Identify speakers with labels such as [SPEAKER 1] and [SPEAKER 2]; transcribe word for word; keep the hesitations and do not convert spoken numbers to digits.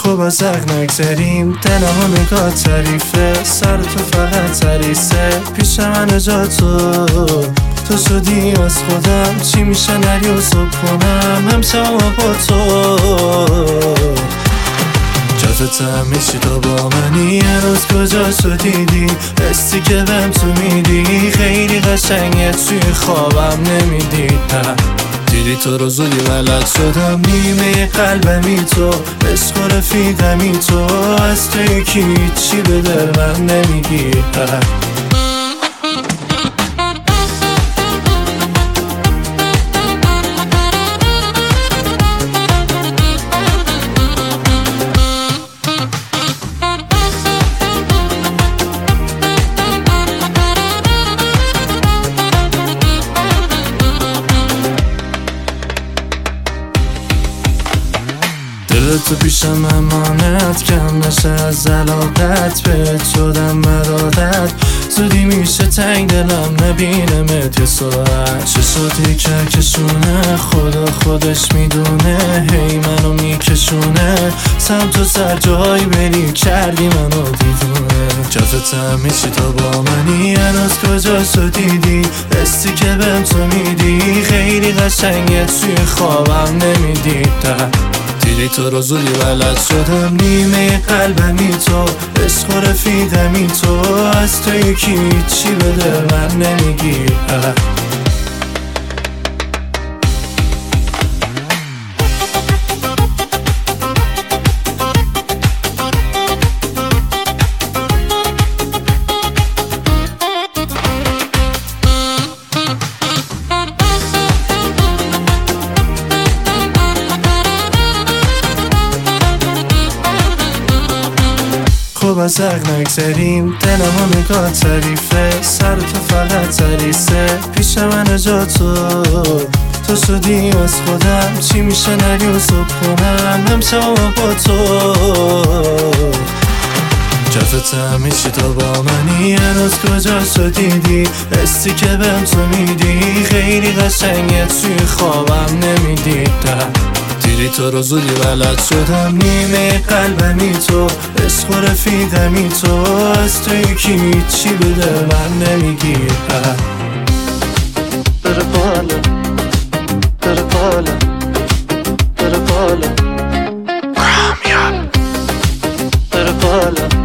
[SPEAKER 1] خب از حق نگذریم، دلمو نگاه تعریفه، سر تو فقط تریسه، پیش من جا تو تو شدی از خودم، چی میشه نری و صبح کنم همشب با تو. جاتت هم میشی تو با منی، یه روز کجا شدیدی، حسی که بهم تو میدی خیلی قشنگه، توی خوابم نمیدیدم، دیدی تو رو زودی ولد شدم، نیمه قلبمی تو، عشق و رفیقمی تو، از تو یکی چی به دل من نمیگی. تو پیشم امانت، کم نشه از علاقت، بهت شدم برادت، زودی میشه تنگ دلم نبینمت یه ساعت. چه شدی که کشونه، خدا خودش میدونه، هی منو میکشونه سمت و سر جایی بری، کردی منو دیوونه. جاتت هم میشی تو با منی، هنوز کجا شدیدی، حسی که بهم تو میدی خیلی قشنگه، توی خوابم نمیدیدم، دیدی تو رو زودی ولد شدم، نیمه قلبمی تو، عشق و رفیقمی تو، از تو یکی چی به دل من نمیگی. خب از حق نگذریم، دلمو نگاه تعریفه، سر تو فقط تریسه، پیش من جا تو تو شدی از خودم، چی میشه نری و صبح کنم همشب با تو. جاتت هم میشی تو با منی، هنوز کجا شدیدی، حسی که بهم تو میدی خیلی قشنگه، توی خوابم نمیدیدم، دیدی تو رو زودی ولد شدم، نیمه قلبمی تو، عشق و رفیقمی تو، از تو یکی چی به دل من نمیگی. بره بالا بره بالا بره بالا بره بالا